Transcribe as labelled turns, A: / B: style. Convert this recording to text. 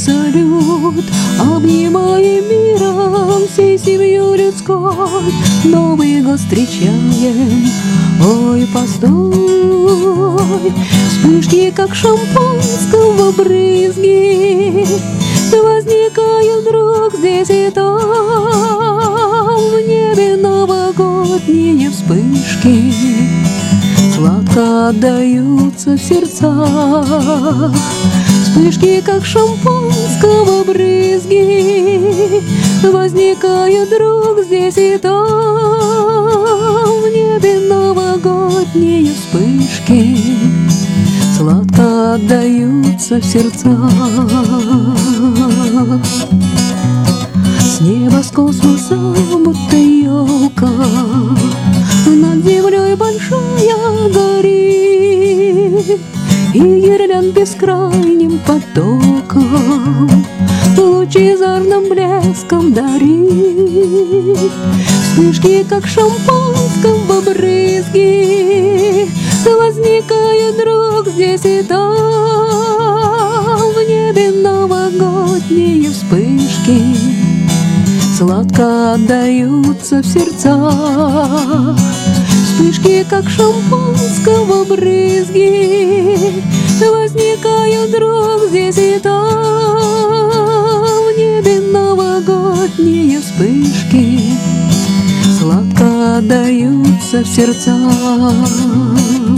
A: салют, обнимаем миром всей семью людской. Новый год встречаем, ой, постой. Вспышки, как шампанского брызги, возникают вдруг здесь и там. В небе новогодние вспышки сладко отдаются в сердцах. Вспышки, как шампанского брызги, возникают вдруг здесь и там. В небе новогодние вспышки сладко отдаются в сердцах. С неба, с космоса, будто елка, над землей большая горит, и гирлянд бескрайним потоком лучезарным блеском дарит. Вспышки, как шампанского брызги, возникают вдруг здесь и там. В небе новогодние вспышки сладко отдаются в сердцах. Вспышки, как шампанского брызги, возникают вдруг здесь и там. В небе новогодние вспышки сладко отдаются в сердцах.